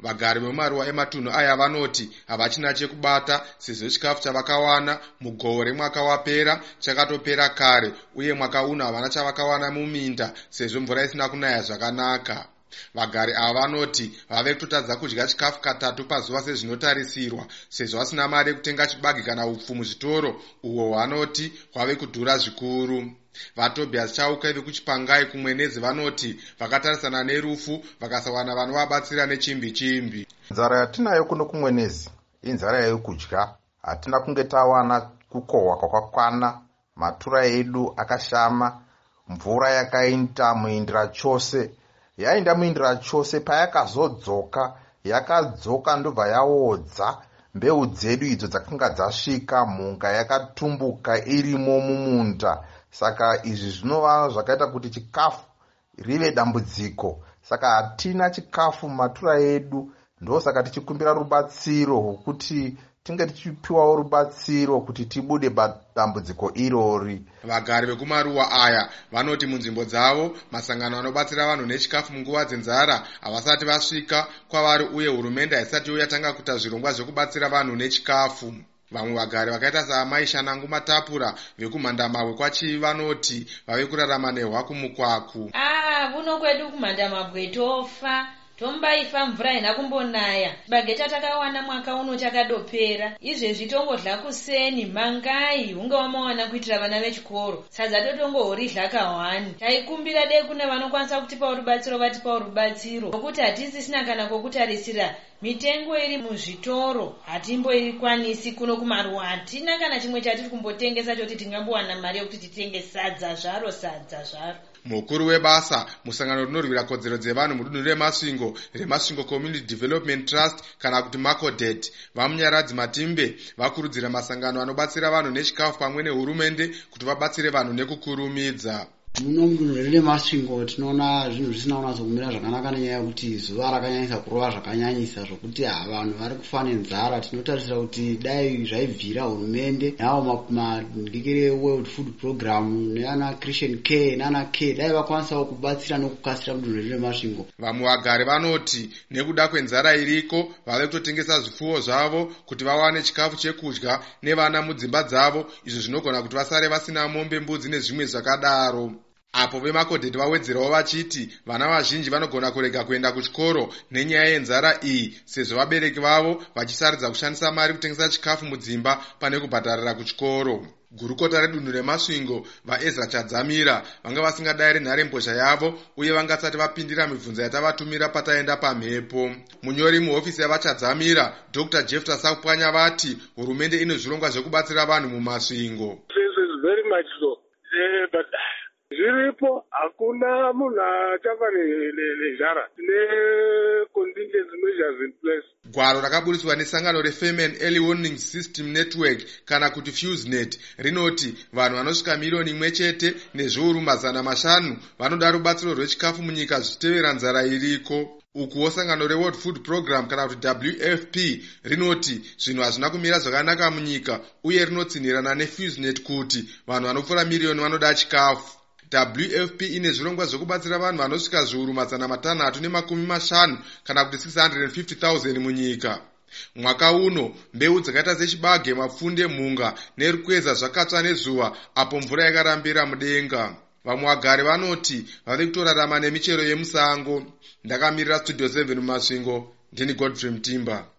Vagari vemumaruwa ematunhu aya vanoti havachina chekubata sezvo chikafu chavakawana mugore mwaka wapera chakatopera kare, uye mwaka uno havana chavakawana muminda sezvo mvura isina kunaya zvakanaka. Vagari ava vanoti vave kutotadza kudya chikafu katatu pazuva sezvinotarisirwa sezvo vasina mari yekutenga chibage kana upfu muzvitoro, uhwo vanoti hwave kudhura zvikuru. VaTobias Chauka vekuchipangai kumwenezi vanoti vakatarisana nerufu vakasawana vanovabatsira nechimbi. Nzara yatinayo kuno kumwenezi inzara yekudya. Hatina kunge tawana kukohwa kwakakwana, matura edu akashama, mvura yakainda muindira chose. Yainda muindira chose payakazodzoka, yakadzoka ndobva yaodza. Mbeu dzedu idzo dzakanga dzasvika, mhunga yakatumbuka irimo mumunda. Saka izvi zvinova zvakaita kuti chikafu rive dambudziko. Saka hatina chikafu matura edu, ndosaka tichikumbira rubatsiro rwokuti tinge tichipiwawo rubatsiro kuti tibude dambudziko irori. Vagari vekumaruwa aya vanoti munzvimbo dzavo masangano anobatsira vanhu nechikafu munguva dzenzara havasati vasvika kwavari, uye hurumende haisati yatanga kuita zvirongwa zvekubatsira vanhu nechikafu. Vamwe vagari vakaita saamai Shanangu Matapura vekumhandamabwe kwaChivi vanoti vave kurarama nehwa kumukwaku. Kuno kwedu kumhandamabwe tofa, tombaifa, mvura haina kumbonaya. Chibage chatakawana mwaka uno chakadopera. Izvezvi tongodla kuseni, mangai hunge wamawana kuitira vana vechikoro. Sadza totongohoridla kahwani. Taikumbira dei kune vanokwanisa kutipa rubatsiro vatipa rubatsiro, nokuti hatisisina kana kwokutarisira. Mitengo iri muzvitoro hatimboikwanisi kuno kumaruwa. Hatina kana chimwe chatiri kumbotengesa choti tingambowana mari yokuti titenge sadza zvaro. Mukuru webasa musangano rinorwira kodzero dzevanhu mudunhu reMasvingo Community Development Trust kana kuti Makodet, vamunyaradzi Matimbe vakurudzira masangano anobatsira vanhu nechikafu pamwe nehurumende kuti vabatsire vanhu nekukurumidza. Muno mudunhu reMasvingo tinoona zvinhu zvisina kunatso kumira zvakanaka nenyaya yekuti zuva rakanyanyisa kurova zvakanyanyisa zvokuti vanhu vari kufa nenzara. Tinotarisira kuti dai zvaibvira hurumende navo mandikire World Food Program neana Christian Care nana Care dai vakwanisawo kubatsira nokukasira mudunhu reMasvingo. Vamwe vagari vanoti nekuda kwenzara iriko vave kutotengesa zvipfuwo zvavo kuti vawane chikafu chekudya nevana mudzimba dzavo, izvo zvinogona kuti vasare vasina mombe, mbudzi nezvimwe zvakadaro. Apo veMakodet vawedzerawo vachiti vana vazhinji vanogona kurega kuenda kuchikoro nenyaya yenzara iyi, sezvo vabereki vavo vachisaridza kushandisa mari kutengesa chikafu mudzimba pane kubhadharira kuchikoro. Gurukota redunhu reMasvingo vaEzra Chadzamira vanga vasingadayiri nharembozha yavo uye vangasati vapindira mibvunzo yatavatumira pataenda pamhepo. Munyori muhofisi yavaChadzamira Dr. Jefta Sakupwanya vati hurumende ine zvirongwa zvekubatsira vanhu mumasvingo. Zviripo, hakuna munhu achafa nezhara. Tine contingency measures in place. Gwaro rakaburiswa nesangano reFamine Early Warning System Network kana kuti FuseNet rinoti vanhu vanosvika milioni imwe chete nezviuru 500 vanoda rubatsiro rwechikafu munyika zvichitevera nzara iriko. Ukuwo sangano reWorld Food Program kana kuti WFP rinoti zvinhu hazvina kumira zvakanaka munyika, uye rinotsinirana neFuseNet kuti vanhu vanopfuura miliyoni vanoda chikafu. WFP ine zvirongwa zvekubatsira vanhu vanosvika zviuru 350 kana kuti 650,000 munyika. Mwaka uno mbeu dzakaita sechibage, mapfunde, mhunga nerukweza zvakatsva nezuva apo mvura yakarambira mudenga. Vamwe vagari vanoti vave kutorarama nemichero yemusango. Ndakamirira Studio 7 mumasvingo, ndini Godfrey Mtimba.